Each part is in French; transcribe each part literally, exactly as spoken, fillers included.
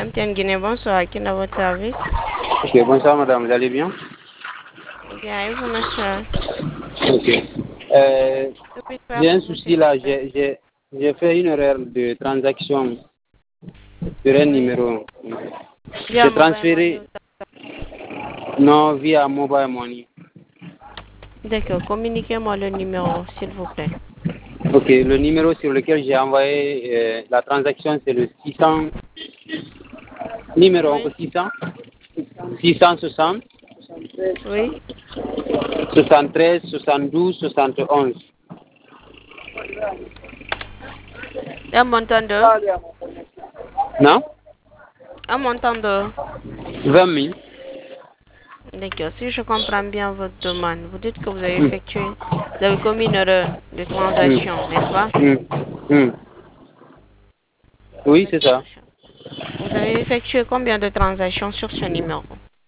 M T N Guinée, bonsoir. À qui est votre service? Ok, bonsoir madame, vous allez bien? Bien, et vous, monsieur? Ok. Euh, Que puis-je faire j'ai un pour vous, souci s'il vous là, plaît? j'ai j'ai- j'ai fait une erreur de transaction sur un Oui. numéro. Via J'ai mobile money ou transféré, non, via mobile money. D'accord, communiquez-moi le numéro, s'il vous plaît. Ok, le numéro sur lequel j'ai envoyé euh, la transaction, c'est le six cents, numéro Oui. six cents, six cent soixante, Oui. soixante-treize, soixante-douze, soixante et onze. Un montant de? Non? Un montant de? vingt mille. D'accord, si je comprends bien votre demande, vous dites que vous avez Hmm, effectué, vous avez commis une erreur de hmm, transaction, n'est-ce pas? hmm, hmm. Oui, c'est D'accord, ça. monsieur. Vous avez effectué combien de transactions sur ce numéro?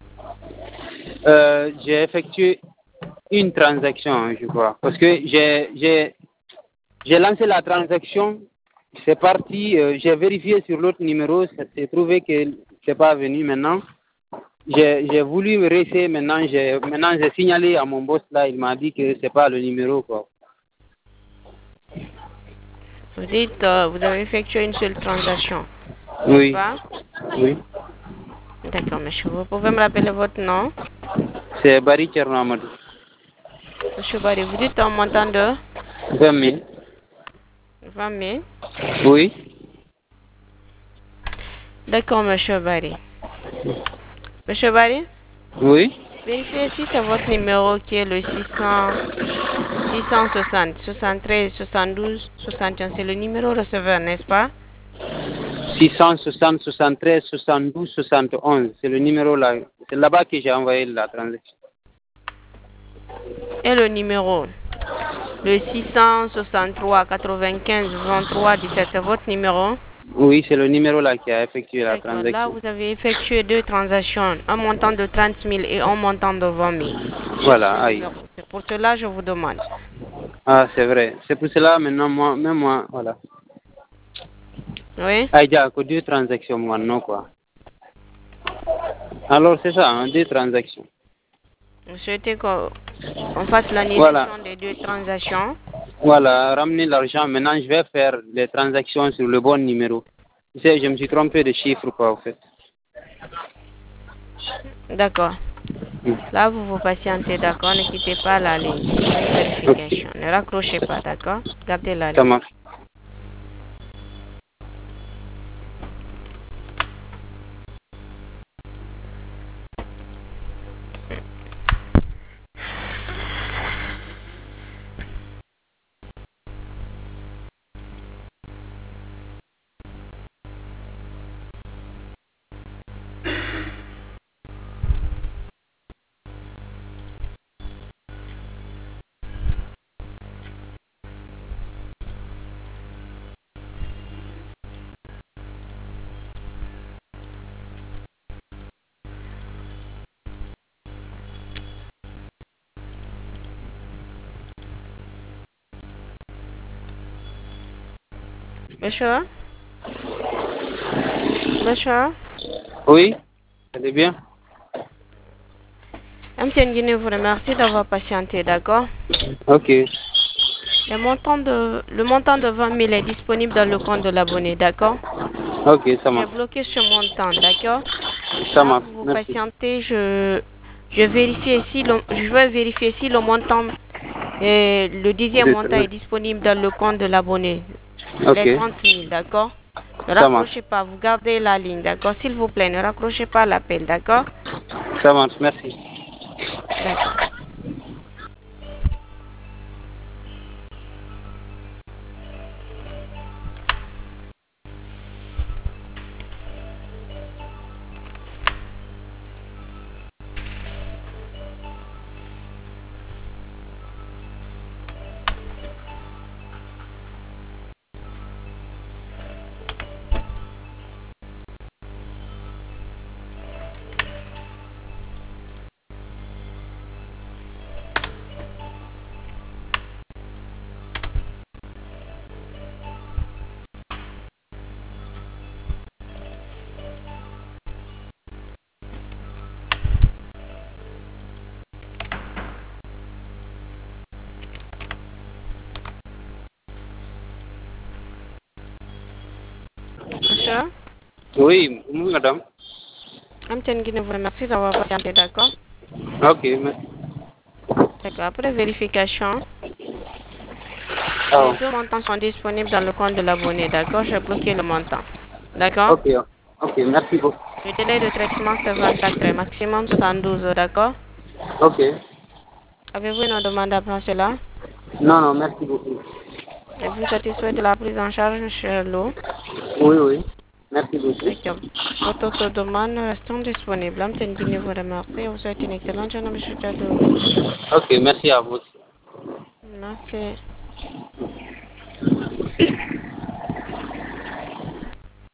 Euh, j'ai effectué une transaction, je crois. Parce que j'ai j'ai j'ai lancé la transaction, c'est parti, euh, j'ai vérifié sur l'autre numéro, ça s'est trouvé que c'est pas venu maintenant. J'ai j'ai voulu réessayer maintenant, j'ai maintenant j'ai signalé à mon boss là, il m'a dit que c'est pas le numéro quoi. Vous dites, euh, vous avez effectué une seule transaction, n'est-ce Oui, pas? oui. D'accord, monsieur. Vous pouvez me rappeler votre nom? C'est Barry Tchernamadou. Monsieur Barry, vous dites un montant de vingt mille. vingt mille. Oui, D'accord, monsieur Barry. Monsieur Barry, oui. vérifiez si c'est votre numéro qui est le six cents, six cent soixante, soixante-treize, soixante-douze, soixante et un. C'est le numéro receveur, n'est-ce pas? six cent soixante, soixante-treize, soixante-douze, soixante et onze. C'est le numéro là. C'est là-bas que j'ai envoyé la transaction. Et le numéro, le six cent soixante-trois, quatre-vingt-quinze, vingt-trois, dix-sept, c'est votre numéro? Oui, c'est le numéro là qui a effectué la D'accord. Là, transaction. vous avez effectué deux transactions, un montant de trente mille et un montant de vingt mille sur ce Voilà, aïe. numéro. C'est pour cela que je vous demande. Ah, c'est vrai. C'est pour cela, maintenant, moi, même moi, voilà. Oui? Ah, il y a que deux transactions, moi, non, quoi. Alors, c'est ça, hein, deux transactions. Vous souhaitez qu'on fasse Voilà. l'annulation des deux transactions? Voilà, ramener l'argent. Maintenant, je vais faire les transactions sur le bon numéro. Tu sais, je me suis trompé de chiffre, quoi, en fait. D'accord. Hmm. Là, vous vous patientez, d'accord? Ne quittez pas la ligne pour une Ok, vérification. Ne raccrochez pas, d'accord? Gardez la ça ligne. marche. Monsieur? Monsieur? Oui, c'est bien. M T N Guinée vous remercie d'avoir patienté, d'accord? Ok, Le montant de, le montant de vingt mille est disponible dans le compte de l'abonné, d'accord? ok, ça J'ai marche. bloqué ce montant, d'accord? Ça Là, marche, vous vous merci. patientez, je, je vérifie si le, je vais vérifier si le montant, euh, le dixième Deux montant est transactions. disponible dans le compte de l'abonné. Ok, Les trente mille, d'accord? Ne ça marche. raccrochez pas, vous gardez la ligne, d'accord? S'il vous plaît, ne raccrochez pas l'appel, d'accord? Ça marche, merci. D'accord. monsieur. Oui, oui, madame. Amtienne Guinée vous remercie d'avoir patienté, d'accord? Ok, merci. D'accord. Après vérification, les Ah, deux montants sont disponibles dans le compte de l'abonné, d'accord? J'ai bloqué le montant. D'accord? ok, ok, merci beaucoup. Le délai de traitement, c'est vingt-quatre heures, maximum soixante-douze heures, d'accord? Ok. Avez-vous une demande après cela? Non, non, merci beaucoup. Êtes-vous satisfait de la prise en charge, monsieur Lo? Oui, oui. Merci beaucoup. D'accord. Votre autre demande restant disponible. Amtienne Guinée vous remercie et vous souhaite une excellente journée, monsieur Diallo. Ok, merci à vous. Merci.